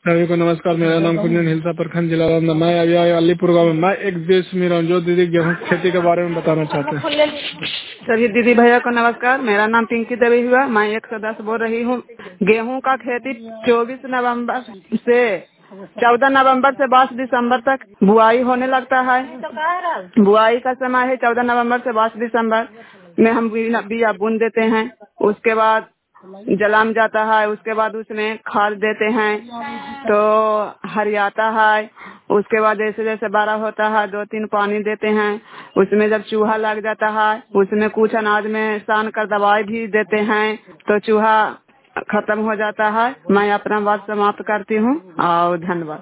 सभी को नमस्कार। मेरा नाम कुंजन हिलसा, प्रखंड जिला रामनगर। मैं अभी अलीपुर गाँव में। मैं एक देश में रहूँ जो दीदी गेहूँ की खेती के बारे में बताना चाहते हैं। सभी दीदी भैया को नमस्कार। मेरा नाम पिंकी देवी हुआ। मैं 110 बोल रही हूँ। गेहूं का खेती 24 नवंबर से 14 नवंबर से 22 दिसंबर तक बुआई होने लगता है। बुआई का समय है 14 नवंबर से 22 दिसंबर में हम बिया बुन देते हैं। उसके बाद जलाम जाता है। उसके बाद उसमें खाद देते हैं तो हरियाता है। उसके बाद जैसे जैसे बड़ा होता है 2-3 पानी देते हैं। उसमें जब चूहा लग जाता है उसमें कुछ अनाज में सान कर दवाई भी देते हैं तो चूहा खत्म हो जाता है। मैं अपना बात समाप्त करती हूँ और धन्यवाद।